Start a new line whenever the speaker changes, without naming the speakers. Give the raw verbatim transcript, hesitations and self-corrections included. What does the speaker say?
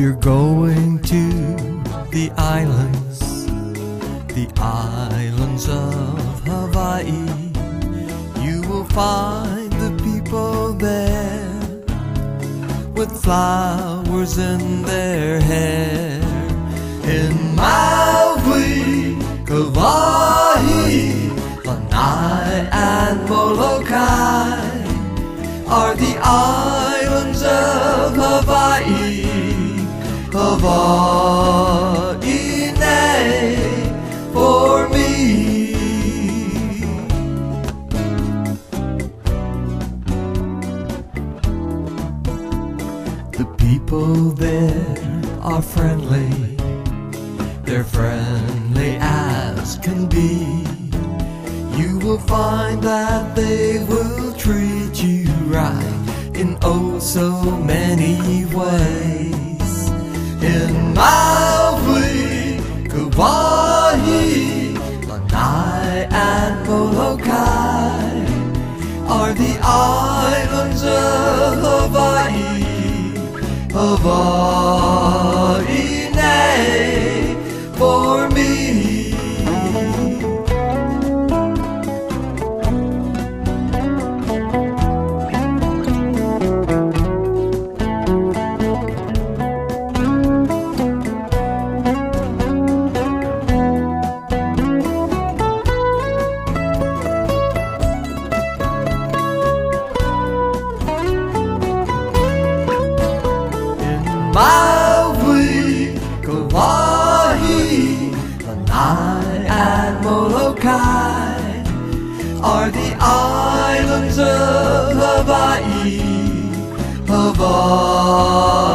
you're going to the islands, the islands of Hawaii, you will find the people there with flowers in their hair. In Maui, Kauai, Lanai and Molokai are the islands of Hawaii. Hawaii, nay, for me. The people there are friendly, they're friendly as can be. You will find that they will treat you right in oh so many ways. In Maui, Kauai, Lanai and Molokai are the islands of Hawaii. Hawaii, nay, for me. Maui, Kauai, Lanai and Molokai are the islands of Hawaii. Hawaii.